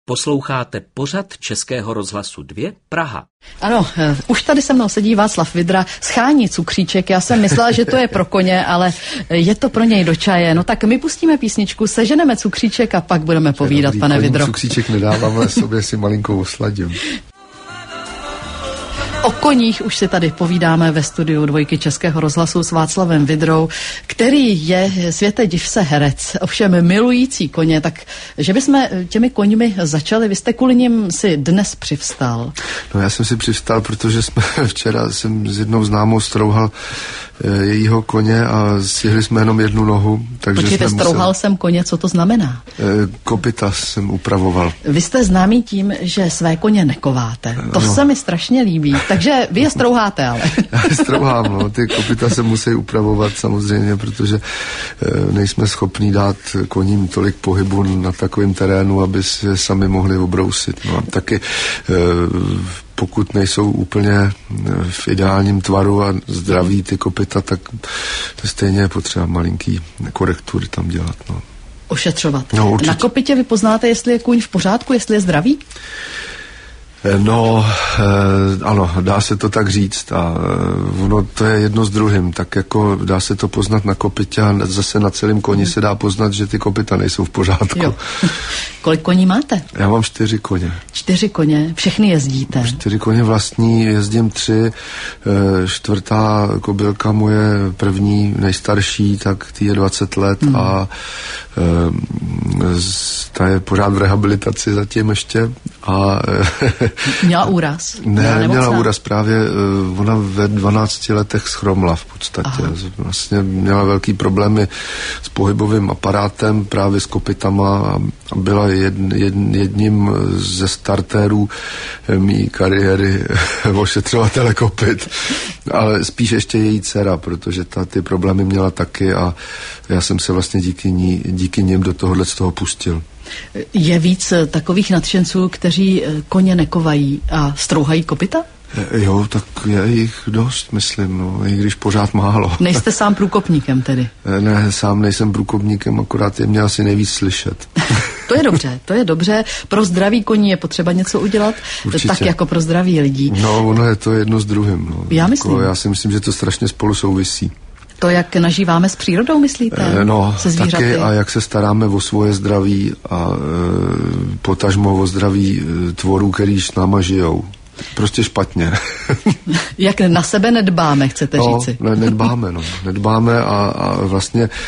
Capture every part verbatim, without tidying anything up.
Posloucháte pořad Českého rozhlasu dva Praha. Ano, už tady se mnou sedí Václav Vidra, schání cukříček. Já jsem myslela, že to je pro koně, ale je to pro něj do čaje. No tak my pustíme písničku, seženeme cukříček a pak budeme povídat, dobrý, pane Vidro. Cukříček nedávám, ale sobě si malinkou osladím. O koních už si tady povídáme ve studiu Dvojky Českého rozhlasu s Václavem Vidrou, který je světe div se herec, ovšem milující koně, tak že bychom těmi koňmi začali, vy jste kvůli nim si dnes přivstal. No já jsem si přivstal, protože jsme včera jsem s jednou známou strouhal jejího koně a stihli jsme jenom jednu nohu. Takže Počkejte, strouhal musel... jsem koně, co to znamená? Kopyta jsem upravoval. Vy jste známý tím, že své koně nekováte. To no. se mi strašně líbí. Takže vy je strouháte, ale. Já je strouhám, no. Ty kopyta se musí upravovat samozřejmě, protože nejsme schopní dát koním tolik pohybu na takovém terénu, aby se sami mohli obrousit. No a taky pokud nejsou úplně v ideálním tvaru a zdraví ty kopyta, tak to stejně je potřeba malinký korektury tam dělat. No. Ošetřovat. No, na kopytě vy poznáte, jestli je kůň v pořádku, jestli je zdravý? No, eh, ano, dá se to tak říct a eh, ono to je jedno s druhým, tak jako dá se to poznat na kopytě a zase na celém koni se dá poznat, že ty kopyta nejsou v pořádku. Jo. Kolik koní máte? Já mám čtyři koně. Čtyři koně, všechny jezdíte? Čtyři koně vlastní, jezdím tři, eh, čtvrtá kobylka moje první, nejstarší, tak ty je dvacet let hmm. a eh, ta je pořád v rehabilitaci zatím ještě a Měla úraz? Ne, měla úraz právě, ona ve dvanácti letech schromla v podstatě. Aha. Vlastně měla velký problémy s pohybovým aparátem, právě s kopytama a byla jed, jed, jedním ze startérů mý kariéry ošetřovatele kopyt. Ale spíš ještě její dcera, protože ta ty problémy měla taky a já jsem se vlastně díky, ní, díky nim do tohohle z toho pustil. Je víc takových nadšenců, kteří koně nekovají a strouhají kopyta? Jo, tak je jich dost, myslím, no, i když pořád málo. Nejste sám průkopníkem tedy? Ne, sám nejsem průkopníkem, akorát je mě asi nejvíc slyšet. To je dobře, to je dobře. Pro zdraví koní je potřeba něco udělat, určitě. Tak jako pro zdraví lidí. No, ono je to jedno s druhým. No. Já myslím. Jako, já si myslím, že to strašně spolu souvisí. To, jak nažíváme s přírodou, myslíte? No, se zvířaty? Taky a jak se staráme o svoje zdraví a e, potažmo o zdraví e, tvorů, který s náma žijou. Prostě špatně. Jak na sebe nedbáme, chcete no, říci? Ne, nedbáme, no. Nedbáme a, a vlastně e,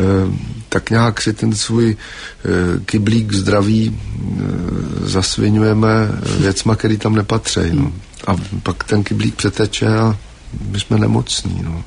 tak nějak si ten svůj e, kyblík zdraví e, zasviňujeme věcma, který tam nepatří. No. A pak ten kyblík přeteče a my jsme nemocní, no.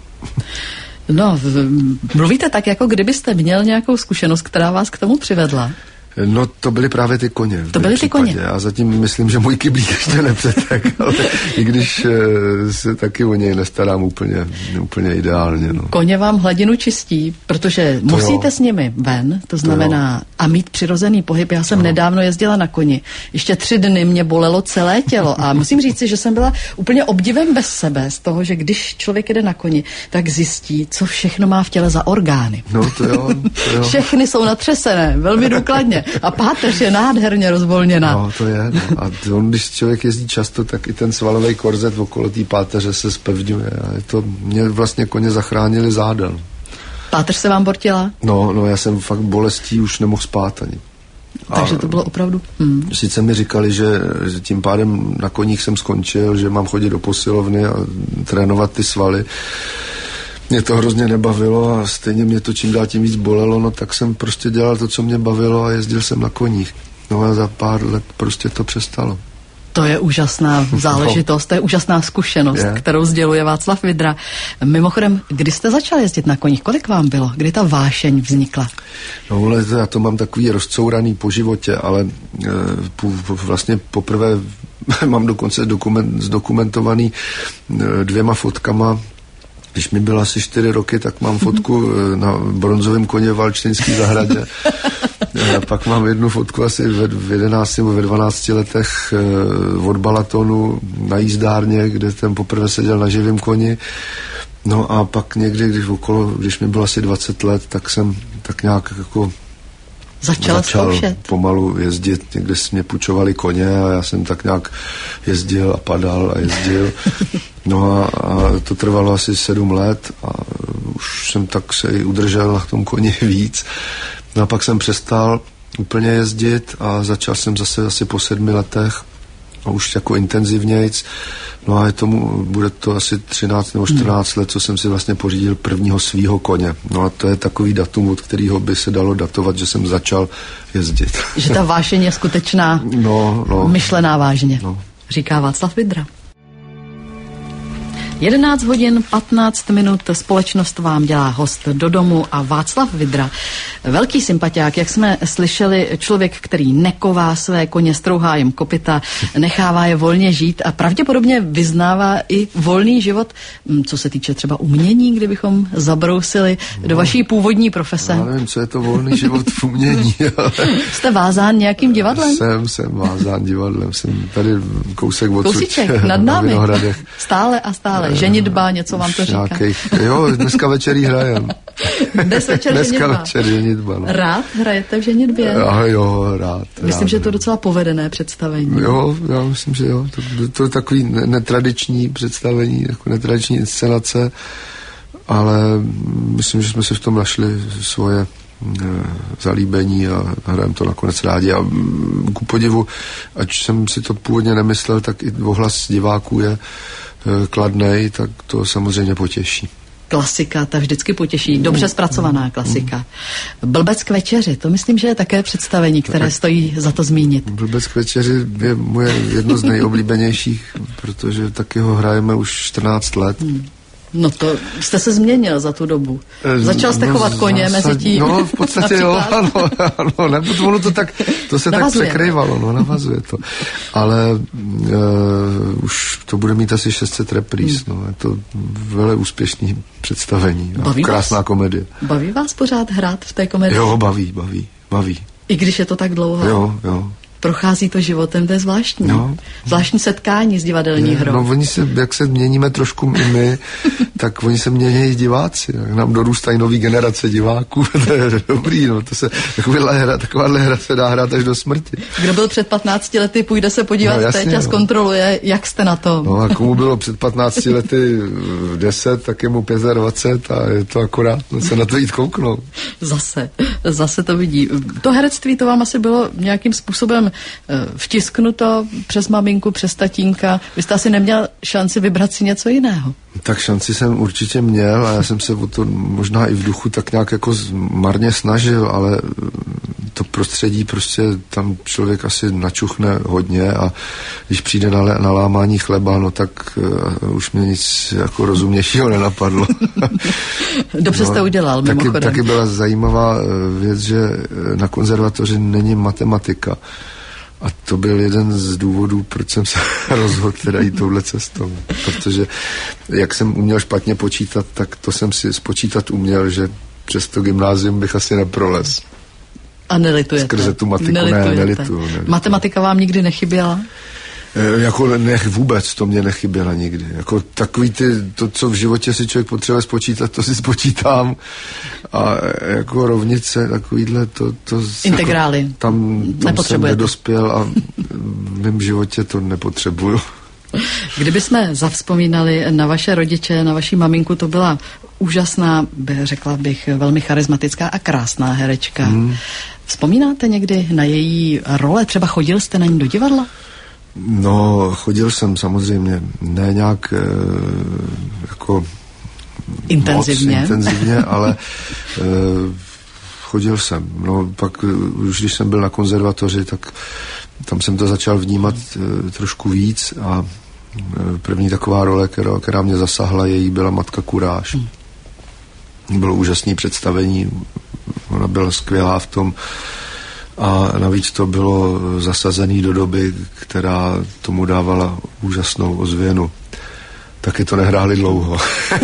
No, mluvíte tak, jako kdybyste měl nějakou zkušenost, která vás k tomu přivedla. No, to byly právě ty koně. To byly ty koně. Já zatím myslím, že můj kyblík ještě nepřetek, ale i když se taky o něj nestarám úplně, úplně ideálně. No. Koně vám hladinu čistí, protože to musíte jo. s nimi ven, to znamená, to a mít přirozený pohyb. Já jsem no. nedávno jezdila na koni. Ještě tři dny mě bolelo celé tělo a musím říct si, že jsem byla úplně obdivem bez sebe z toho, že když člověk jede na koni, tak zjistí, co všechno má v těle za orgány. No, to jo. To jo. Všechny jsou natřesené, velmi důkladně. A páteř je nádherně rozvolněná. No, to je. No. A to, když člověk jezdí často, tak i ten svalový korzet okolo té páteře se zpevňuje. A je to, mě vlastně koně zachránili záda. Páteř se vám bortila? No, no, já jsem fakt bolestí už nemohl spát ani. Takže to bylo opravdu... Hmm. Sice mi říkali, že, že tím pádem na koních jsem skončil, že mám chodit do posilovny a trénovat ty svaly. Mě to hrozně nebavilo a stejně mě to čím dál tím víc bolelo, no tak jsem prostě dělal to, co mě bavilo a jezdil jsem na koních. No a za pár let prostě to přestalo. To je úžasná záležitost, no. To je úžasná zkušenost, je. kterou sděluje Václav Vidra. Mimochodem, kdy jste začal jezdit na koních? Kolik vám bylo? Kdy ta vášeň vznikla? No, ale já to mám takový rozcouraný po životě, ale e, po, po, vlastně poprvé mám dokonce dokument, zdokumentovaný e, dvěma fotkama. Když mi bylo asi čtyři roky, tak mám fotku na bronzovém koně v Valčtejnské zahradě. A pak mám jednu fotku asi ve, v jedenácti nebo ve dvanácti letech od Balatonu na jízdárně, kde jsem poprvé seděl na živém koni. No a pak někdy, když okolo, když mi bylo asi dvacet let, tak jsem tak nějak jako začal, začal zkoušet. pomalu jezdit. Někde si mě půjčovali koně a já jsem tak nějak jezdil a padal a jezdil. No a, a to trvalo asi sedm let a už jsem tak se i udržel na tom koni víc. No a pak jsem přestal úplně jezdit a začal jsem zase asi po sedmi letech a už jako intenzivnějc. No a je tomu, bude to asi třináct nebo čtrnáct let, co jsem si vlastně pořídil prvního svýho koně. No a to je takový datum, od kterého by se dalo datovat, že jsem začal jezdit. Že ta vášeň je skutečná, no, no, myšlená vážně, no. Říká Václav Vydra. jedenáct hodin patnáct minut, společnost vám dělá host do domu a Václav Vydra, velký sympatiák, jak jsme slyšeli, člověk, který neková své koně, strouhá jim kopyta, nechává je volně žít a pravděpodobně vyznává i volný život, co se týče třeba umění, kdybychom zabrousili no, do vaší původní profese. Já nevím, co je to volný život v umění. Ale... Jste vázán nějakým divadlem? Jsem, jsem vázán divadlem, jsem tady kousek odsud. Kousíček, nad námi. Stále a stále. Ženitba, něco vám to říká. Nějakých, jo, dneska večer jí hrajem. Dnes večer dneska ženitba. večer ženitba. No. Rád hrajete v ženitbě? A jo, rád. Myslím, rád, že to je docela povedené představení. Jo, já myslím, že jo. To, to je takový netradiční představení, jako netradiční inscenace, ale myslím, že jsme si v tom našli svoje zalíbení a hrajeme to nakonec rádi a ku podivu, ať jsem si to původně nemyslel, tak i ohlas diváků je kladnej, tak to samozřejmě potěší. Klasika, ta vždycky potěší. Dobře zpracovaná klasika. Blbec k večeři, to myslím, že je také představení, které tak stojí za to zmínit. Blbec k večeři je moje jedno z nejoblíbenějších, protože taky ho hrajeme už čtrnáct let. Hmm. No to jste se změnil za tu dobu. Začal jste no, chovat koně zásad, mezi tím. No v podstatě jo, ano, ano, ne, ono to tak, to se navazuje. Tak překrývalo, no, navazuje to. Ale uh, už to bude mít asi šest set repríz, hmm. no, je to velmi úspěšný představení. Baví krásná vás? Komedie. Baví vás pořád hrát v té komedii? Jo, baví, baví, baví. I když je to tak dlouho? Jo, jo. Prochází to životem, to je zvláštní. No. Zvláštní setkání s divadelní hrou. No oni se, jak se měníme trošku i my, tak oni se mění diváci. Nám dorůstají nový generace diváků. To je dobrý, no. To se, takováhle hra, takováhle hra se dá hrát až do smrti. Kdo byl před patnácti lety, půjde se podívat no, jasně, teď a no. zkontroluje, jak jste na to. No a komu bylo před patnácti lety deset, tak je mu dvacet pět a je to akorát, no, se na to jít kouknout. Zase, zase to vidí. To herectví, to vám asi bylo nějakým způsobem vtisknuto přes maminku, přes tatínka. Vy jste asi neměl šanci vybrat si něco jiného. Tak šanci jsem určitě měl a já jsem se o to možná i v duchu tak nějak jako marně snažil, ale to prostředí prostě tam člověk asi načuchne hodně a když přijde na, na lámání chleba, no tak uh, už mě nic jako rozumnějšího nenapadlo. Dobře jste no, udělal, mimochodem. Taky, taky byla zajímavá věc, že na konzervatoři není matematika. A to byl jeden z důvodů, proč jsem se rozhodl teda jít touhle cestou. Protože jak jsem uměl špatně počítat, tak to jsem si spočítat uměl, že přes to gymnázium bych asi neprolez. A nelitujete? Skrze tu matiku nelitujete. ne, nelitu, nelitu. Matematika vám nikdy nechyběla? E, jako ne, vůbec to mě nechyběla nikdy. Jako takový ty, to, co v životě si člověk potřebuje spočítat, to si spočítám. A jako rovnice, takovýhle, to... to Integrály. Jako, tam tam jsem nedospěl a v mém životě to nepotřebuju. Kdyby jsme zavzpomínali na vaše rodiče, na vaši maminku, to byla úžasná, řekla bych, velmi charismatická a krásná herečka. Hmm. Vzpomínáte někdy na její role? Třeba chodil jste na ní do divadla? No, chodil jsem samozřejmě, ne nějak e, jako intenzivně, moc intenzivně, ale e, chodil jsem. No, pak už když jsem byl na konzervatoři, tak tam jsem to začal vnímat e, trošku víc a e, první taková role, která, která mě zasahla, její byla Matka Kuráž. Hmm. Bylo úžasné představení, ona byla skvělá v tom a navíc to bylo zasazené do doby, která tomu dávala úžasnou ozvěnu. Taky to nehráli dlouho.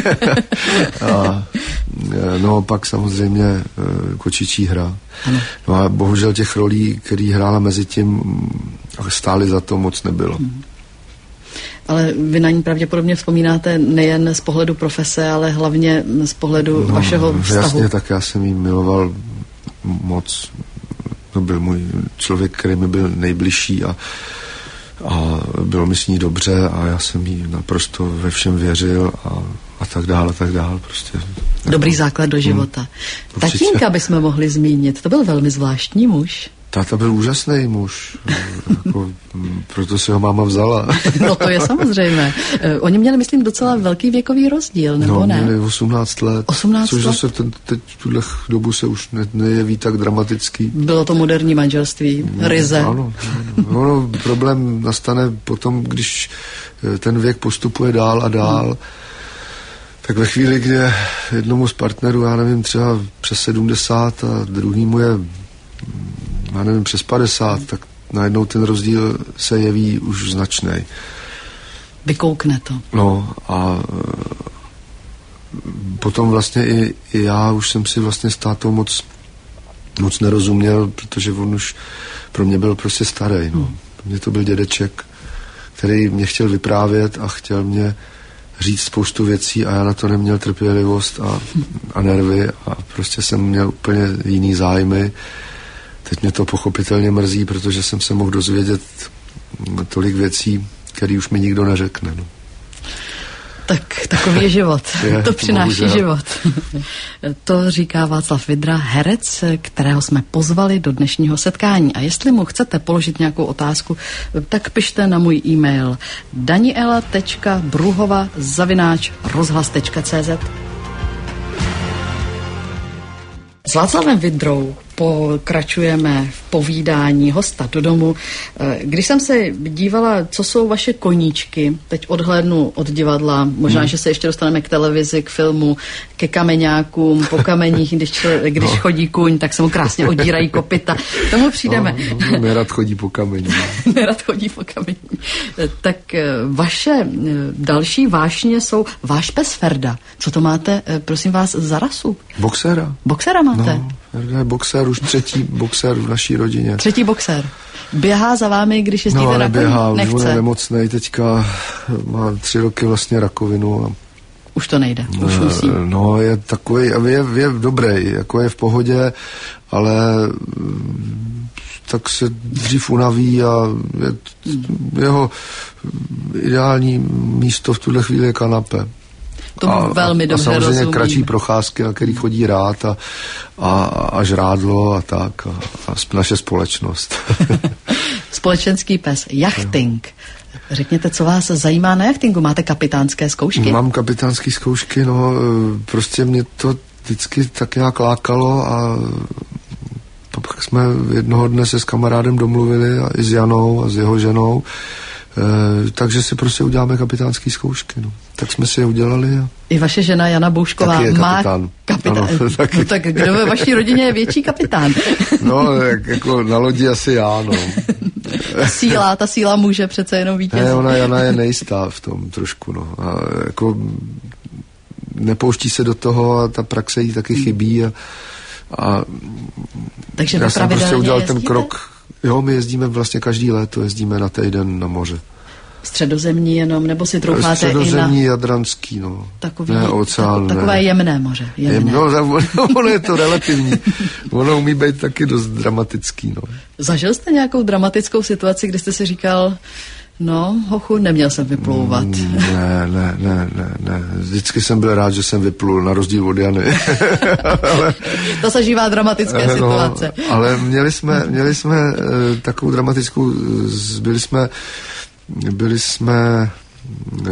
A, no pak samozřejmě Kočičí hra. Ano. No a bohužel těch rolí, který hrála mezi tím, stály za to moc nebylo. Hmm. Ale vy na ní pravděpodobně vzpomínáte nejen z pohledu profese, ale hlavně z pohledu no, vašeho vztahu. Jasně, tak já jsem jí miloval moc. To byl můj člověk, který mi byl nejbližší a, a bylo mi s ní dobře a já jsem jí naprosto ve všem věřil a, a tak dále, a tak dále. Prostě, Dobrý jako, základ do života. Hmm, Tatínka bychom mohli zmínit, to byl velmi zvláštní muž. Táta byl úžasný muž, jako, proto si ho máma vzala. No to je samozřejmé. Oni měli, myslím, docela velký věkový rozdíl, nebo no, ne? měli osmnáct let. osmnáct což let? zase ten, teď v tuhle dobu se už ne, nejeví tak dramatický. Bylo to moderní manželství, ryze. Ano, ano. Ono, problém nastane potom, když ten věk postupuje dál a dál, hmm. tak ve chvíli, kdy jednomu z partnerů, já nevím, třeba přes sedmdesát a druhýmu je, já nevím, přes padesát, tak najednou ten rozdíl se jeví už značnej. Vykoukne to. No a potom vlastně i, i já už jsem si vlastně s tátou moc, moc nerozuměl, protože on už pro mě byl prostě starý. No. Pro mě to byl dědeček, který mě chtěl vyprávět a chtěl mě říct spoustu věcí a já na to neměl trpělivost a, a nervy a prostě jsem měl úplně jiný zájmy. Teď mě to pochopitelně mrzí, protože jsem se mohl dozvědět tolik věcí, který už mi nikdo neřekne. No. Tak takový je život. Je, to přináší bohužel. život. To říká Václav Vydra, herec, kterého jsme pozvali do dnešního setkání. A jestli mu chcete položit nějakou otázku, tak pište na můj e-mail daniela tečka bruhova zavináč rozhlas tečka cé zet. S Václavem Vydrou pokračujeme v povídání hosta do domu. Když jsem se dívala, co jsou vaše koníčky, teď odhlédnu od divadla, možná, hmm. že se ještě dostaneme k televizi, k filmu, ke kameňákům, po kameních, když, čl- když no. chodí kůň, tak se mu krásně odírají kopyta. K tomu přijdeme. No, no, nerad chodí po kameni. Nerad chodí po kameni. Tak vaše další vášně jsou váš pes Ferda. Co to máte, prosím vás, za rasu? Boxera. Boxera máte? No, Ferda je boxer, už třetí boxer v naší rodině. Třetí boxer. Běhá za vámi, když jezdíte no, na běhá, koni? Už on je nemocnej, teďka má tři roky vlastně rakovinu. A už to nejde, už musí. No, je takový, je, je dobrý, jako je v pohodě, ale tak se dřív unaví a je, jeho ideální místo v tuhle chvíli je kanapé. Tomu a, velmi dobře a samozřejmě rozumím. kratší procházky, na který chodí rád a, a, a žrádlo a tak a, a naše společnost. Společenský pes, jachting. Řekněte, co vás zajímá na jachtingu? Máte kapitánské zkoušky? Mám kapitánské zkoušky, no prostě mě to vždycky tak nějak lákalo a pak jsme jednoho dne se s kamarádem domluvili a i s Janou a s jeho ženou, e, takže si prostě uděláme kapitánské zkoušky, no. Tak jsme si je udělali. A i vaše žena Jana Boušková taky je má kapitán. kapitán. Ano, taky. No tak kdo ve vaší rodině je větší kapitán? No, jak, jako na lodi asi já, no. Ta síla, ta síla může přece jenom vítězit. Ne, ona Jana je nejistá v tom trošku, no. A jako nepouští se do toho a ta praxe jí taky chybí a, a takže já jsem prostě udělal jezdíte? ten krok. Jo, my jezdíme vlastně každý léto, jezdíme na týden na moře. Středozemní jenom, nebo si troufáte Středozemní, i na jadranský, no. Takový, ne, oceán, tak, takové ne. jemné moře. Jemné. No, ono je to relativní. Ono umí být taky dost dramatický, no. Zažil jste nějakou dramatickou situaci, kdy jste si říkal, no, hochu, neměl jsem vyplouvat. Ne, ne, ne, ne, ne. Vždycky jsem byl rád, že jsem vyplul, na rozdíl od Jany. ale, to zažívá dramatické no, situace. Ale měli jsme, měli jsme uh, takovou dramatickou, byli jsme byli jsme uh,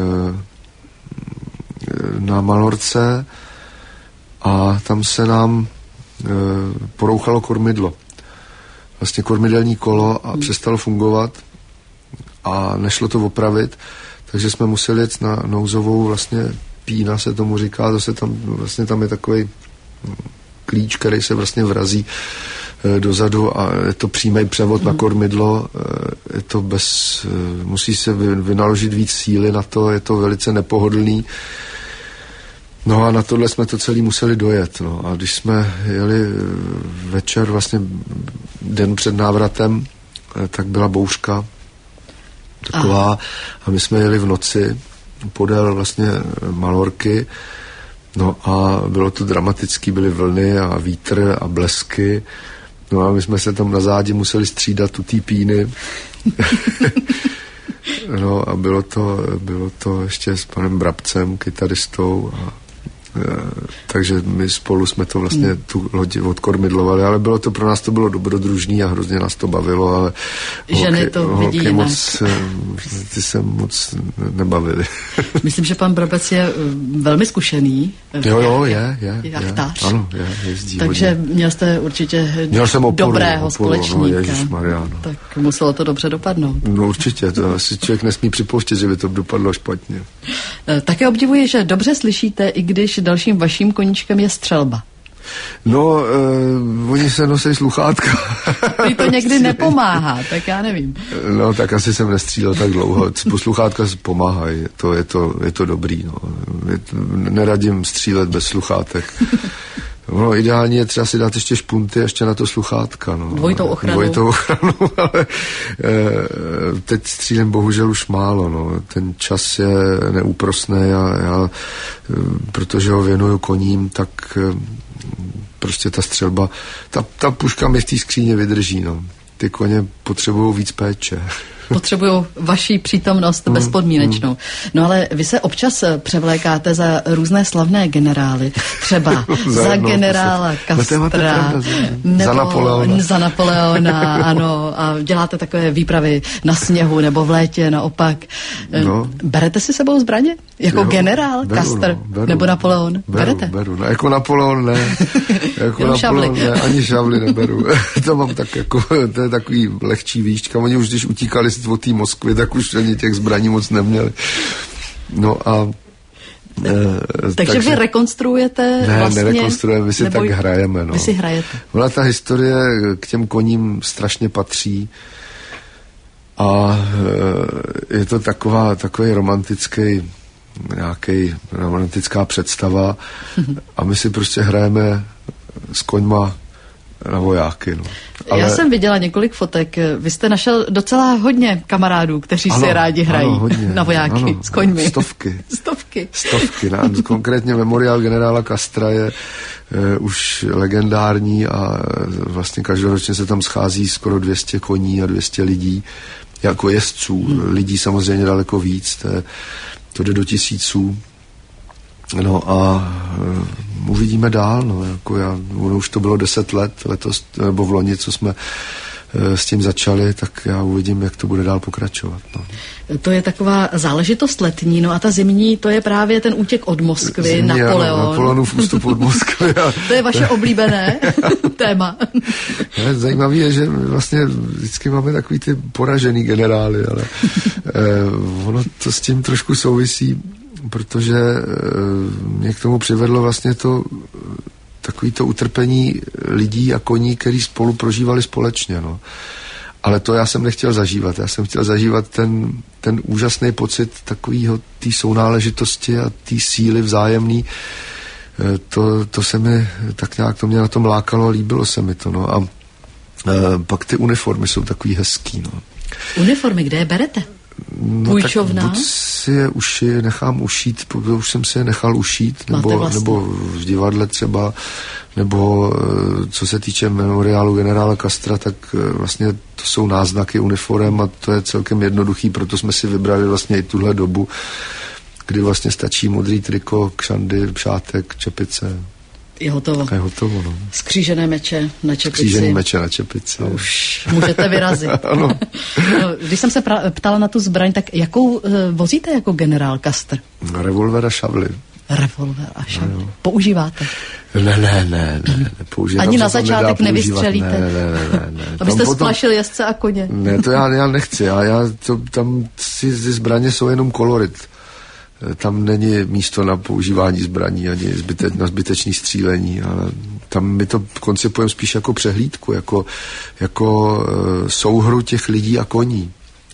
na Malorce a tam se nám uh, porouchalo kormidlo. Vlastně kormidelní kolo a hmm. přestalo fungovat a nešlo to opravit, takže jsme museli jet na nouzovou vlastně pína se tomu říká, to se tam, vlastně tam je takový klíč, který se vlastně vrazí e, dozadu a je to přímý převod mm. na kormidlo, e, je to bez, e, musí se vy, vynaložit víc síly na to, je to velice nepohodlný. No a na tohle jsme to celý museli dojet, no a když jsme jeli večer, vlastně den před návratem, e, tak byla bouřka taková. Aha. A my jsme jeli v noci podél vlastně Malorky, no a bylo to dramatický, byly vlny a vítr a blesky No a my jsme se tam na zádi museli střídat u té píny. No a bylo to, bylo to ještě s panem Brabcem, kytaristou a takže my spolu jsme to vlastně hmm. tu loď odkormidlovali, ale bylo to pro nás to bylo dobrodružný a hrozně nás to bavilo, ale ženy holky, to vidí jinak. Moc, ty se moc nebavili. Myslím, že pan Brabec je velmi zkušený. Jo, jo, je, je. Jachtář. Je, ano, je, jezdí. Takže hodně. Měl jste určitě Měl jsem oporu, dobrého oporu, společníka. No, ježišmarja, no. Tak muselo to dobře dopadnout. No určitě, to asi člověk nesmí připouštět, že by to dopadlo špatně. Také obdivuji, že dobře slyšíte, i když dalším vaším koníčkem je střelba. No, uh, oni se nosí sluchátka. Ty to někdy nepomáhá, tak já nevím. No, tak asi jsem nestřílel tak dlouho. Sluchátka pomáhají, to je to, je to dobrý. No. Je to, neradím střílet bez sluchátek. No, ideálně je třeba si dát ještě špunty, ještě na to sluchátka. No. Dvojitou ochranu. Dvojitou ochranu, ale e, teď střílím bohužel už málo. No. Ten čas je neúprosný a já, protože ho věnuju koním, tak e, prostě ta střelba, ta, ta puška mi v té skříně vydrží. No. Ty koně potřebují víc péče. Potřebují vaši přítomnost bezpodmínečnou. No ale vy se občas převlékáte za různé slavné generály, třeba za generála Castra, nebo za Napoleona. za Napoleona, ano, a děláte takové výpravy na sněhu nebo v létě naopak. No. Berete si sebou zbraně? Jako jo, generál beru, Castr no, beru, nebo Napoleon? Beru, Berete? Beru, no, jako Napoleon ne, jako Napoleon ne, ani šavly neberu. To mám tak jako, to je takový lehčí výška. Oni už když utíkali od té Moskvy, tak už ani těch zbraní moc neměli. No a Ne, takže, takže vy rekonstruujete ne, vlastně? Ne, nerekonstruujeme, my si tak hrajeme. No. Vy si hrajete. Ona ta historie k těm koním strašně patří a je to taková, takový romantický nějaký romantická představa a my si prostě hrajeme s koňma na vojáky. No. Ale... Já jsem viděla několik fotek. Vy jste našel docela hodně kamarádů, kteří ano, si rádi hrají ano, hodně, na vojáky ano, s koňmi. Stovky. Stovky. Stovky. Na, konkrétně memoriál generála Castra je e, už legendární a vlastně každoročně se tam schází skoro dvě stě koní a dvě stě lidí jako jezdců. Hmm. Lidí samozřejmě daleko víc. To, je, to jde do tisíců. No a uh, uvidíme dál, no, jako já, ono už to bylo deset let, letos, nebo v loni, co jsme uh, s tím začali, tak já uvidím, jak to bude dál pokračovat, no. To je taková záležitost letní, no a ta zimní, to je právě ten útěk od Moskvy, zimní, Napoleon. Ano, Napoleonův ústup od Moskvy. A... to je vaše oblíbené téma. Zajímavé je, že vlastně vždycky máme takový ty poražený generály, ale uh, ono to s tím trošku souvisí, protože mě k tomu přivedlo vlastně to takový to utrpení lidí a koní, který spolu prožívali společně, no. Ale to já jsem nechtěl zažívat. Já jsem chtěl zažívat ten, ten úžasný pocit takovýho té sounáležitosti a té síly vzájemný. To, to se mi tak nějak, to mě na tom lákalo a líbilo se mi to, no. A e, pak ty uniformy jsou takový hezký, no. Uniformy, kde je berete? No, půjčovna? Tak buď si je uši, nechám ušít, už jsem si je nechal ušít, nebo, vlastně. nebo v divadle třeba, nebo co se týče memoriálu generála Castra, tak vlastně to jsou náznaky uniform a to je celkem jednoduchý, proto jsme si vybrali vlastně i tuhle dobu, kdy vlastně stačí modrý triko, kšandy, šátek, čepice. Je hotovo. Je hotovo, no. Skřížené meče na čepici. Skřížené meče na čepici. Už můžete vyrazit. Ano. No, když jsem se pra- ptala na tu zbraň, tak jakou uh, vozíte jako generál Castr? Revolver a šavly. Revolver a šavly. No. Používáte? Ne, ne, ne, ne. Nepoužívám. Ani na začátek nevystřelíte? Ne, ne, ne, ne, ne. Abyste potom... splašil jezdce a koně. Ne, to já, já nechci. Já, já to, tam si ty zbraně jsou jenom kolorit. Tam není místo na používání zbraní ani zbyte, na zbytečné střílení, ale tam my to koncipujeme spíš jako přehlídku, jako, jako uh, souhru těch lidí a koní.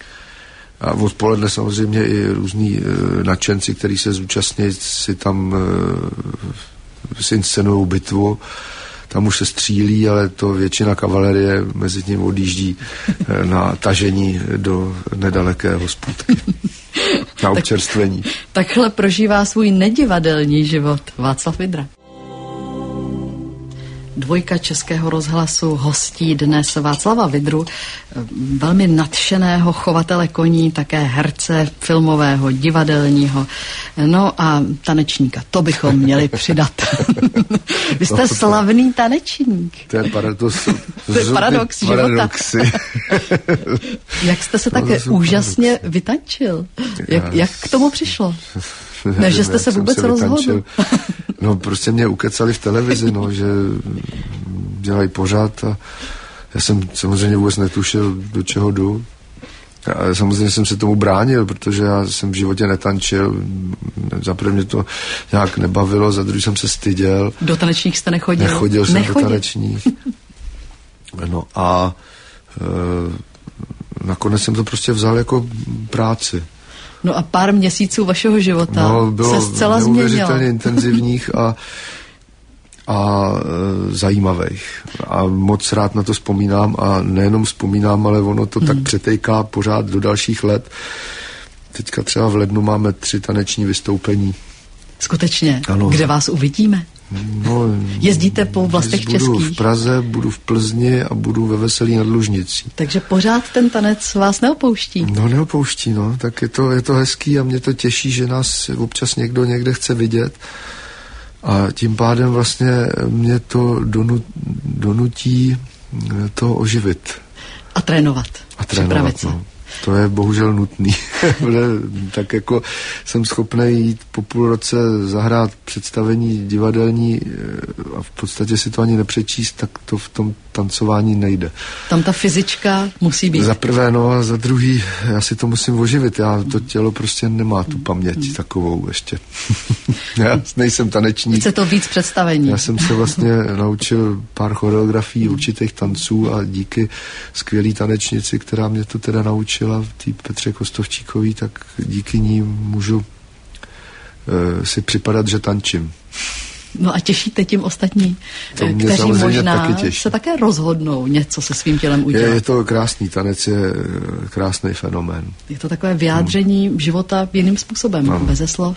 A odpoledne samozřejmě i různí uh, nadšenci, kteří se zúčastní, si tam uh, si inscenují bitvu. Tam už se střílí, ale to většina kavalerie mezi tím odjíždí uh, na tažení do nedalekého Sputky. Na občerstvení. Tak, takhle prožívá svůj nedivadelní život Václav Vydra. Dvojka Českého rozhlasu hostí dnes Václava Vydru, velmi nadšeného chovatele koní, také herce filmového, divadelního, no a tanečníka. To bychom měli přidat. Vy jste no, to, slavný tanečník. To je paradox, to je paradox života. Paradoxy. Jak jste se tak úžasně paradoxy. vytančil? Jak, jak k tomu přišlo? Ne, že jste se vůbec se rozhodl. No prostě mě ukecali v televizi, no, že dělají pořád a já jsem samozřejmě vůbec netušil, do čeho jdu. A samozřejmě jsem se tomu bránil, protože já jsem v životě netančil. Za prvé mě to nějak nebavilo, za druhý jsem se styděl. Do tanečních jste nechodil? Nechodil jsem Nechodil. do tanečních. No a e, nakonec jsem to prostě vzal jako práci. No a pár měsíců vašeho života no, bylo se zcela změnilo. Neuvěřitelně intenzivních a, a e, zajímavých. A moc rád na to vzpomínám a nejenom vzpomínám, ale ono to hmm. tak přetejká pořád do dalších let. Teďka třeba v lednu máme tři taneční vystoupení. Skutečně? Ano. Kde vás uvidíme? No, jezdíte po vlastech budu českých? Budu v Praze, budu v Plzni a budu ve Veselí nad Lužnicí. Takže pořád ten tanec vás neopouští? No neopouští, no. Tak je to, je to hezký a mě to těší, že nás občas někdo někde chce vidět. A tím pádem vlastně mě to donu, donutí to oživit. A trénovat. A trénovat, no. To je bohužel nutný. Tak jako jsem schopný jít po půl roce zahrát představení divadelní a v podstatě si to ani nepřečíst, tak to v tom tancování nejde. Tam ta fyzička musí být. Za prvé, no a za druhý, já si to musím oživit. Já, to tělo prostě nemá tu paměť hmm. takovou ještě. Já nejsem tanečník. Chce to víc představení. Já jsem se vlastně naučil pár choreografií určitých tanců a díky skvělý tanečnici, která mě to teda naučila, tý Petře Kostovčíkový, tak díky ní můžu uh, si připadat, že tančím. No a těšíte tím ostatní, to mě kteří možná taky se také rozhodnou něco se svým tělem udělat. Je, je to krásný tanec, je krásný fenomén. Je to takové vyjádření hmm. života jiným způsobem, ano. beze slov.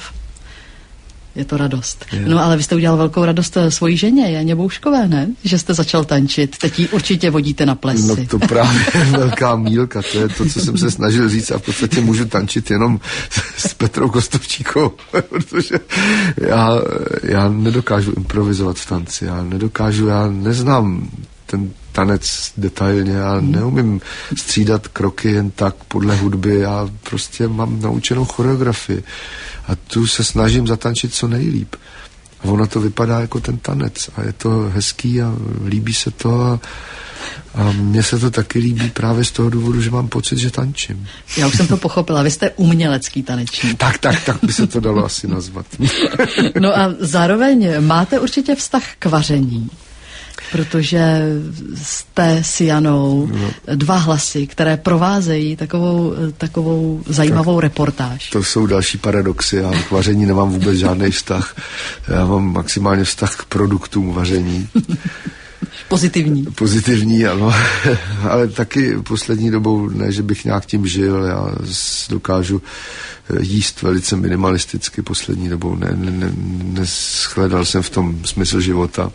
Je to radost. Je. No ale vy jste udělal velkou radost svojí ženě, Janě Bouškové, ne? Že jste začal tančit. Teď ji určitě vodíte na plesy. No to právě velká mílka, to je to, co jsem se snažil říct a v podstatě můžu tančit jenom s Petrou Kostovčíkou, protože já, já nedokážu improvizovat v tanci, já nedokážu, já neznám ten tanec detailně, já hmm. neumím střídat kroky jen tak podle hudby, já prostě mám naučenou choreografii a tu se snažím zatančit co nejlíp. A ono to vypadá jako ten tanec a je to hezký a líbí se to a, a mně se to taky líbí právě z toho důvodu, že mám pocit, že tančím. Já už jsem to pochopila, vy jste umělecký tanečník. Tak, tak, tak by se to dalo asi nazvat. No a zároveň máte určitě vztah k vaření. Protože jste s Janou no. dva hlasy, které provázejí takovou, takovou zajímavou tak, reportáž. To jsou další paradoxy. Já k vaření nemám vůbec žádný vztah. Já mám maximálně vztah k produktům vaření. Pozitivní. Pozitivní, ano. Ale taky poslední dobou, ne, že bych nějak tím žil, já dokážu jíst velice minimalisticky poslední dobou. Ne, ne, ne, neschledal jsem v tom smysl života.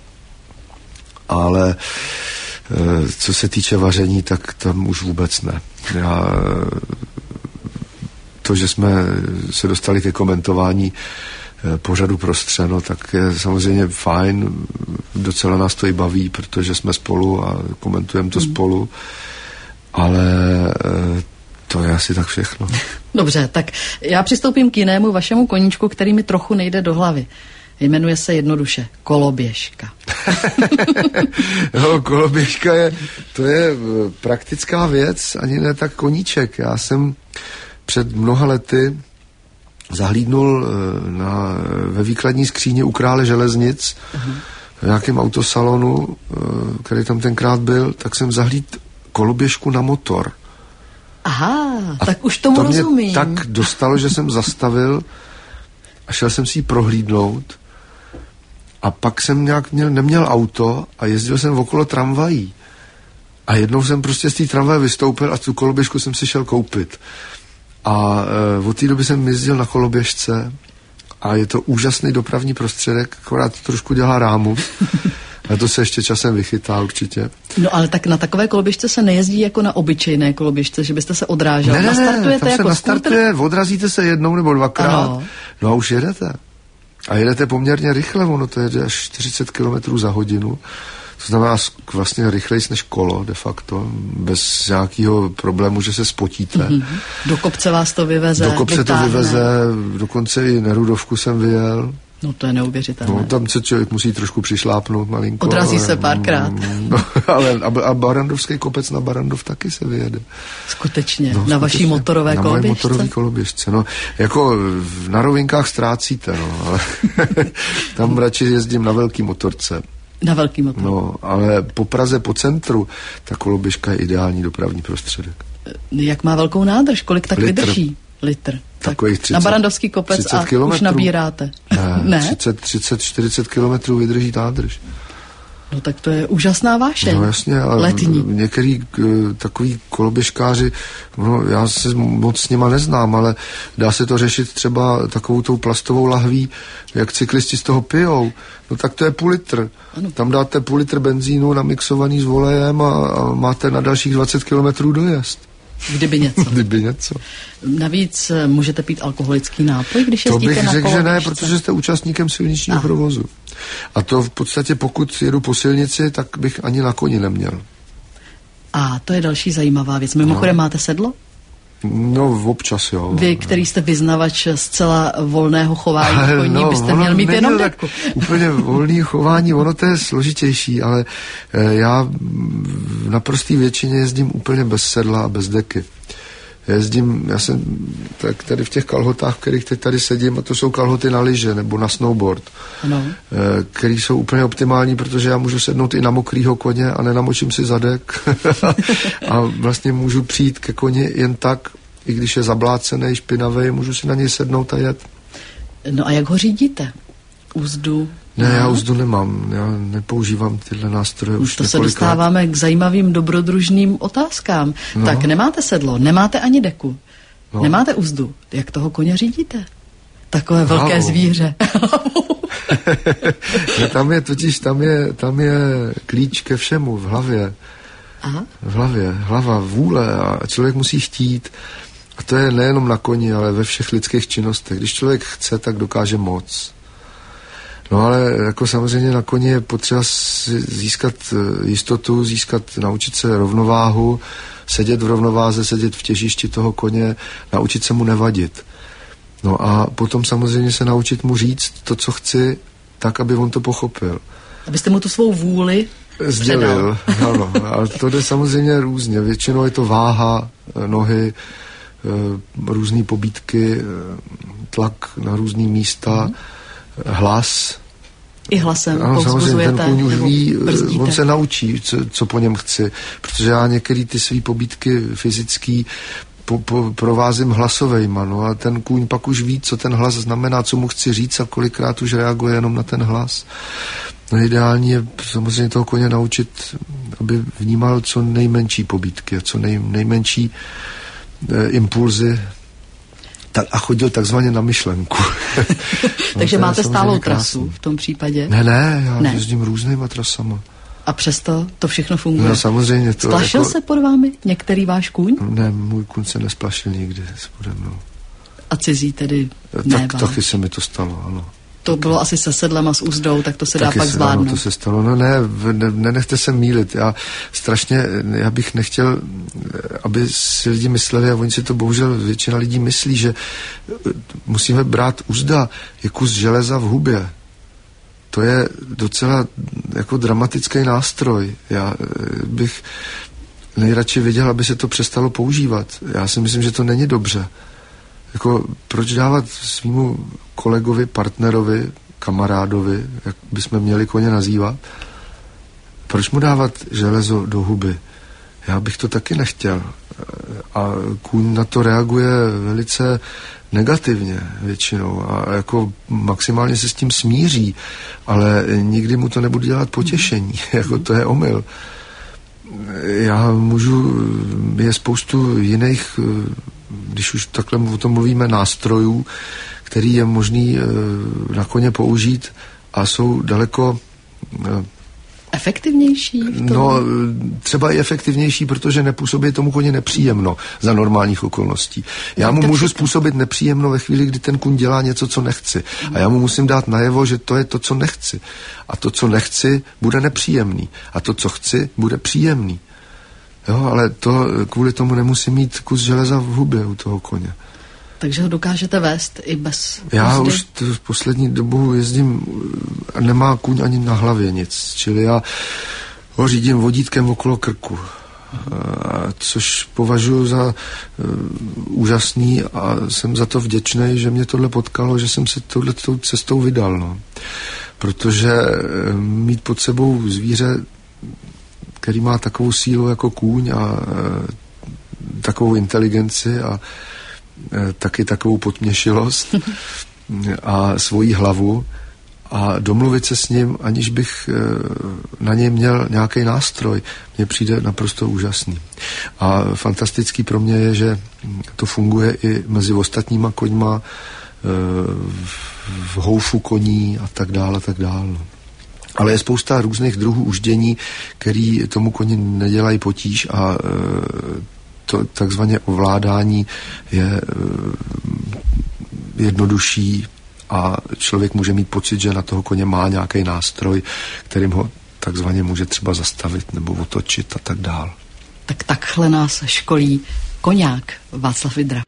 Ale co se týče vaření, tak tam už vůbec ne. Já, to, že jsme se dostali ke komentování pořadu Prostřeno, tak je samozřejmě fajn, docela nás to i baví, protože jsme spolu a komentujeme to hmm. spolu, ale to je asi tak všechno. Dobře, tak já přistoupím k jinému vašemu koníčku, který mi trochu nejde do hlavy. Jmenuje se jednoduše koloběžka. No, koloběžka je, to je praktická věc, ani ne tak koníček. Já jsem před mnoha lety zahlídnul na, ve výkladní skříně u Krále železnic uh-huh. v nějakém autosalonu, který tam tenkrát byl, tak jsem zahlídl koloběžku na motor. Aha, a tak už tomu to mě rozumím. Tak dostalo, že jsem zastavil a šel jsem si ji prohlídnout. A pak jsem nějak měl, neměl auto a jezdil jsem okolo tramvají. A jednou jsem prostě z té tramvaje vystoupil a tu koloběžku jsem si šel koupit. A e, od té doby jsem jezdil na koloběžce a je to úžasný dopravní prostředek, akorát to trošku dělá rámu. A to se ještě časem vychytá určitě. No ale tak na takové koloběžce se nejezdí jako na obyčejné koloběžce, že byste se odrážel. Ne, ne, Nastartujete tam jako se nastartuje, skútr? odrazíte se jednou nebo dvakrát, ano. No a už jedete. A jedete poměrně rychle, ono to jede až čtyřicet kilometrů za hodinu. To znamená vlastně rychlejš než kolo de facto, bez nějakého problému, že se spotíte. Mm-hmm. Do kopce vás to vyveze, Do kopce vytáhne. to vyveze, dokonce i Nerudovku jsem vyjel. No to je neuvěřitelné. No, tam se člověk musí trošku přišlápnout malinko. Odrazí ale, se párkrát. No, ale a, a Barandovský kopec na Barandov taky se vyjede. Skutečně, no, na vaší motorové na koloběžce? Na motorové koloběžce, no. Jako na rovinkách ztrácíte, no, ale tam radši jezdím na velký motorce. Na velký motor. No, ale po Praze, po centru, ta koloběžka je ideální dopravní prostředek. Jak má velkou nádrž? Kolik tak Litr. vydrží? Litr. Takových třicet, na Barandovský kopec a kilometrů. Už nabíráte. Ne, ne? třicet, třicet, čtyřicet kilometrů vydrží nádrž. No tak to je úžasná vášeň. No jasně, ale letní. Některý k, takový koloběžkáři, no, já se moc s nima neznám, ale dá se to řešit třeba takovou tou plastovou lahví, jak cyklisti z toho pijou. No tak to je půl litr. Ano. Tam dáte půl litr benzínu namixovaný s volejem a, a máte na dalších dvacet kilometrů dojezd. Kdyby něco. Kdyby něco. Navíc můžete pít alkoholický nápoj, když jezdíte na koloběžce? To bych řekl, že ne, protože jste účastníkem silničního ah. provozu. A to v podstatě, pokud jedu po silnici, tak bych ani na koni neměl. A to je další zajímavá věc. Mimochodem no. máte sedlo? No, občas, jo. Vy, který jste vyznavač zcela volného chování koní, no, byste měl mít jenom deku. Úplně volný chování, ono to je složitější, ale já v naprostý většině jezdím úplně bez sedla a bez deky. Jezdím, já jsem tak tady v těch kalhotách, v kterých teď tady sedím, a to jsou kalhoty na lyže nebo na snowboard, ano. Které jsou úplně optimální, protože já můžu sednout i na mokrýho koně a nenamočím si zadek a vlastně můžu přijít ke koni jen tak, i když je zablácený, špinavý, můžu si na něj sednout a jet. No a jak ho řídíte? Úzdu? Ne, já úzdu nemám, já nepoužívám tyhle nástroje už To několikrát. se dostáváme k zajímavým dobrodružným otázkám. No. Tak nemáte sedlo, nemáte ani deku, no. nemáte úzdu. Jak toho koně řídíte? Takové velké Hlavou. Zvíře. No, tam je totiž, tam je, tam je klíč ke všemu v hlavě. Aha. V hlavě, hlava, vůle a člověk musí chtít. A to je nejenom na koni, ale ve všech lidských činnostech. Když člověk chce, tak dokáže moc. No ale jako samozřejmě na koni je potřeba získat jistotu, získat, naučit se rovnováhu, sedět v rovnováze, sedět v těžišti toho koně, naučit se mu nevadit. No a potom samozřejmě se naučit mu říct to, co chci, tak, aby on to pochopil. Abyste mu tu svou vůli sdělil. Ano, ale to jde samozřejmě různě. Většinou je to váha, nohy, různé pobídky, tlak na různé místa, mm. hlas. I hlasem ano, samozřejmě ten kůň už ví, brzdíte. On se naučí, co, co po něm chci, protože já některé ty svý pobídky fyzický po, po, provázím hlasovejma, no a ten kůň pak už ví, co ten hlas znamená, co mu chci říct a kolikrát už reaguje jenom na ten hlas. No ideální je samozřejmě toho koně naučit, aby vnímal co nejmenší pobídky, co nej, nejmenší e, impulzy, tak, a chodil takzvaně na myšlenku. Takže no, máte stálou trasu v tom případě? Ne, ne, já ne. jezdím různýma trasama. A přesto to všechno funguje? No samozřejmě. To Splašil jako... se pod vámi některý váš kůň? Ne, můj kůň se nesplašil nikdy spodem, no. A cizí tedy ne? Tak, taky se mi to stalo, ano. To bylo asi se sedlem a s úzdou, tak to se taky dá pak se, zvládnout. Ano, to se stalo. No ne, ne, nenechte se mýlit. Já strašně, já bych nechtěl, aby si lidi mysleli, a oni si to bohužel většina lidí myslí, že musíme brát úzda, je kus železa v hubě. To je docela jako dramatický nástroj. Já bych nejradši viděl, aby se to přestalo používat. Já si myslím, že to není dobře. Jako, proč dávat svýmu kolegovi, partnerovi, kamarádovi, jak bychom měli koně nazývat, proč mu dávat železo do huby? Já bych to taky nechtěl. A kůň na to reaguje velice negativně většinou a jako maximálně se s tím smíří, ale nikdy mu to nebudu dělat potěšení. Jako to je omyl. Já můžu, je spoustu jiných, když už takhle o tom mluvíme, nástrojů, který je možný na koně použít a jsou daleko efektivnější? V tom? No, třeba i efektivnější, protože nepůsobí tomu koni nepříjemno za normálních okolností. Já mu můžu způsobit nepříjemno ve chvíli, kdy ten kůň dělá něco, co nechci. A já mu musím dát najevo, že to je to, co nechci. A to, co nechci, bude nepříjemný. A to, co chci, bude příjemný. Jo, ale to kvůli tomu nemusím mít kus železa v hubě u toho koně. Takže ho dokážete vést i bez Já uzdy? už t- v poslední dobu jezdím, nemá kůň ani na hlavě nic, čili já ho řídím vodítkem okolo krku, což považuji za uh, úžasný a jsem za to vděčný, že mě tohle potkalo, že jsem se touhletou cestou vydal, no. Protože uh, mít pod sebou zvíře, který má takovou sílu jako kůň a uh, takovou inteligenci a taky takovou potměšilost a svoji hlavu a domluvit se s ním, aniž bych na něj měl nějaký nástroj, mně přijde naprosto úžasný. A fantastický pro mě je, že to funguje i mezi ostatníma koňma, v houfu koní a tak dále, a tak dále. Ale je spousta různých druhů uždění, který tomu koni nedělají potíž a to takzvané ovládání je jednodušší a člověk může mít pocit, že na toho koně má nějaký nástroj, kterým ho takzvaně může třeba zastavit nebo otočit a tak dál. Tak takhle nás školí koňák Václav Vydra.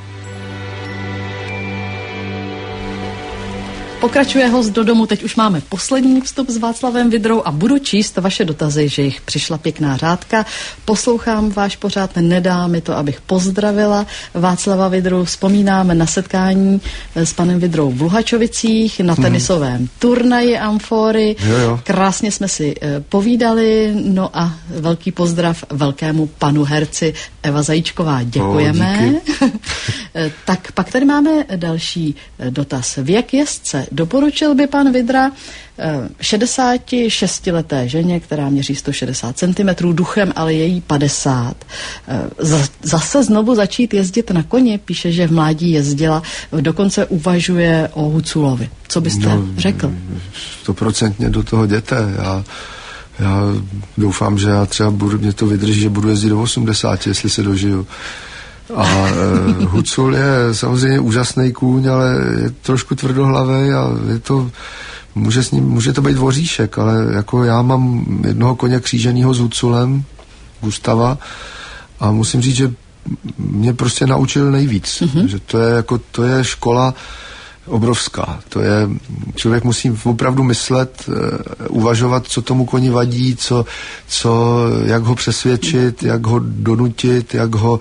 Pokračuje host do domu, teď už máme poslední vstup s Václavem Vydrou a budu číst vaše dotazy, že jich přišla pěkná řádka. Poslouchám váš pořád, nedá mi to, abych pozdravila Václava Vydru. Vzpomínáme na setkání s panem Vydrou v Luhačovicích, na tenisovém hmm. turnaji Amfory. Jo, jo. Krásně jsme si povídali, no a velký pozdrav velkému panu herci Eva Zajíčková. Děkujeme. O, Tak pak tady máme další dotaz. Věk jezdce. Doporučil by pan Vydra šedesátišestileté ženě, která měří sto šedesát centimetrů, duchem ale její padesát. Zase znovu začít jezdit na koni, píše, že v mládí jezdila, dokonce uvažuje o Huculovi. Co byste no, řekl? Stoprocentně do toho jděte. Já, já doufám, že já třeba budu, mě to vydrží, že budu jezdit do osmdesáti, jestli se dožiju. A uh, Hucul je samozřejmě úžasný kůň, ale je trošku tvrdohlavý a je to, může, s ním, může to být voříšek, ale jako já mám jednoho koně kříženýho s Huculem, Gustava, a musím říct, že mě prostě naučil nejvíc. Mm-hmm. Že to je jako, to je škola obrovská. To je, člověk musí opravdu myslet, uh, uvažovat, co tomu koni vadí, co, co, jak ho přesvědčit, jak ho donutit, jak ho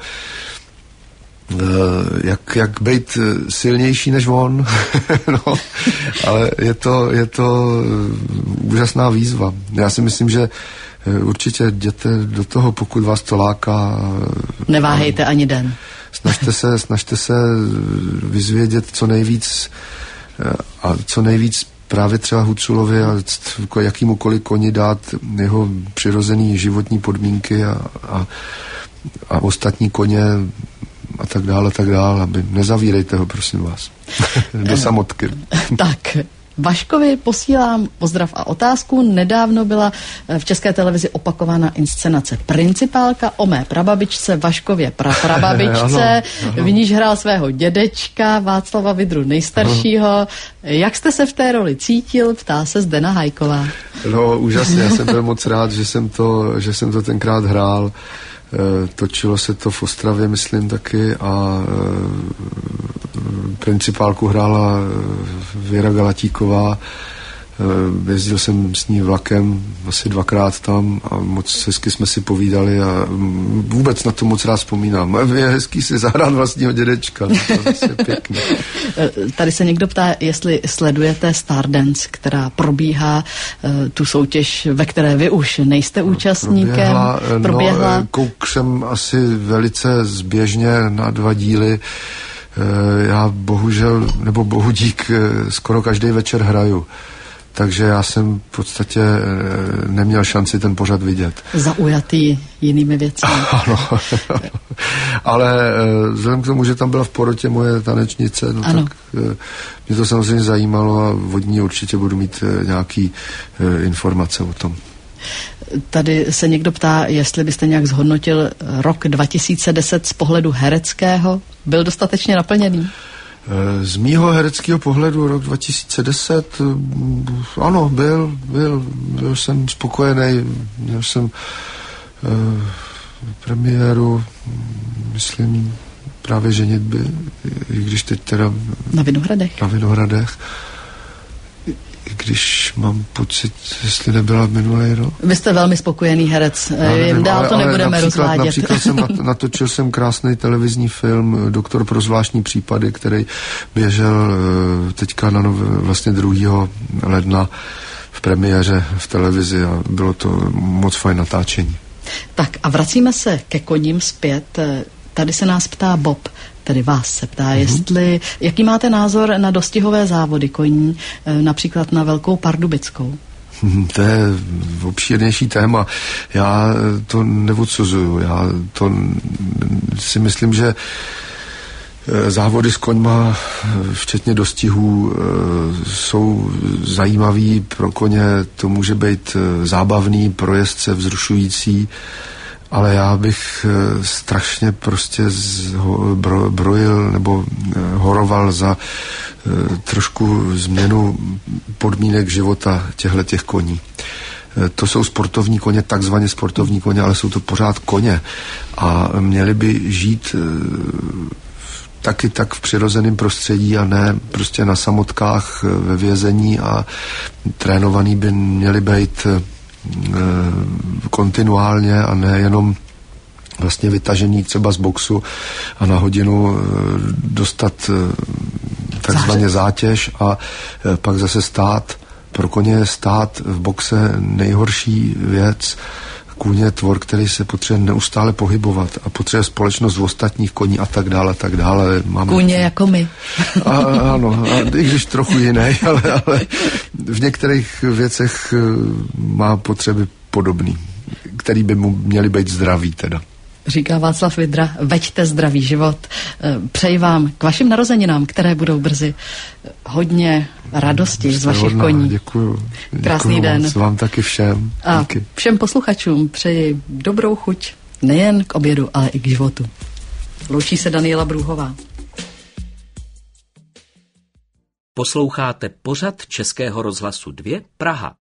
jak, jak být silnější než on. No, ale je to, je to úžasná výzva. Já si myslím, že určitě jděte do toho, pokud vás to láká. Neváhejte ani den. Snažte se, snažte se vyzvědět co nejvíc a co nejvíc právě třeba Huculovi a jakýmukoliv koni dát jeho přirozený životní podmínky a, a, a ostatní koně a tak dále, tak dále, aby nezavírejte ho, prosím vás, do samotky. Tak, Vaškovi posílám pozdrav a otázku. Nedávno byla v České televizi opakována inscenace Principálka o mé prababičce Vaškově praprababičce. V níž hrál svého dědečka Václava Vydru nejstaršího. Jak jste se v té roli cítil, ptá se Zdena Hajková. No, úžasně, já jsem byl moc rád, že jsem to, že jsem to tenkrát hrál. Točilo se to v Ostravě, myslím, taky a principálku hrála Věra Galatíková. Jezdil jsem s ní vlakem asi dvakrát tam a moc hezky jsme si povídali a vůbec na to moc rád vzpomínám. Je hezký si zahrát vlastního dědečka. To je pěkný. Tady se někdo ptá, jestli sledujete Stardance, která probíhá, tu soutěž, ve které vy už nejste účastníkem. Proběhla, proběhla. No, kouk jsem asi velice zběžně na dva díly. Já bohužel, nebo bohu dík, skoro každý večer hraju. Takže já jsem v podstatě neměl šanci ten pořad vidět. Zaujatý jinými věcmi. Ano, ale vzhledem k tomu, že tam byla v porotě moje tanečnice, no tak mě to samozřejmě zajímalo a od ní určitě budu mít nějaký informace o tom. Tady se někdo ptá, jestli byste nějak zhodnotil rok dva tisíce deset z pohledu hereckého. Byl dostatečně naplněný? Z mýho hereckého pohledu rok dva tisíce deset, ano, byl, byl, byl jsem spokojený, měl jsem eh, premiéru, myslím, právě ženitby, i když teď teda... Na Vinohradech. Na Vinohradech. I když mám pocit, jestli nebyla minulý rok. Vy jste velmi spokojený herec, nevím, dál ale, to nebudeme ale například, rozvádět. Například jsem natočil jsem krásný televizní film Doktor pro zvláštní případy, který běžel teďka na nové, vlastně druhého ledna v premiéře v televizi a bylo to moc fajn natáčení. Tak a vracíme se ke koním zpět. Tady se nás ptá Bob, tedy vás se ptá, mm-hmm. jestli, jaký máte názor na dostihové závody koní, například na Velkou Pardubickou? To je obšírnější téma. Já to neodsuzuju. Já to si myslím, že závody s koňma, včetně dostihů, jsou zajímavý pro koně. To může být zábavný, pro jezdce vzrušující, ale já bych strašně prostě bro, brojil nebo horoval za trošku změnu podmínek života těchto těch koní. To jsou sportovní koně, takzvaně sportovní koně, ale jsou to pořád koně a měli by žít taky tak v přirozeném prostředí a ne prostě na samotkách ve vězení a trénovaný by měli být kontinuálně a ne jenom vlastně vytažení třeba z boxu a na hodinu dostat takzvaně zátěž a pak zase stát. Pro koně je stát v boxe nejhorší věc. Kůň je tvor, který se potřebuje neustále pohybovat a potřebuje společnost v ostatních koní a tak dále, tak dále. Máme... Kůň je jako my. A, ano, a i když trochu jiný, ale, ale v některých věcech má potřeby podobný, který by mu měly být zdraví teda. Říká Václav Vidra, veďte zdravý život. Přeji vám k vašim narozeninám, které budou brzy, hodně radosti z vašich hodná, koní. Děkuju. Krásný děkuju den. Moc, vám taky všem. A Díky. všem posluchačům přeji dobrou chuť, nejen k obědu, ale i k životu. Loučí se Daniela Brůhová. Posloucháte pořad Českého rozhlasu dva Praha.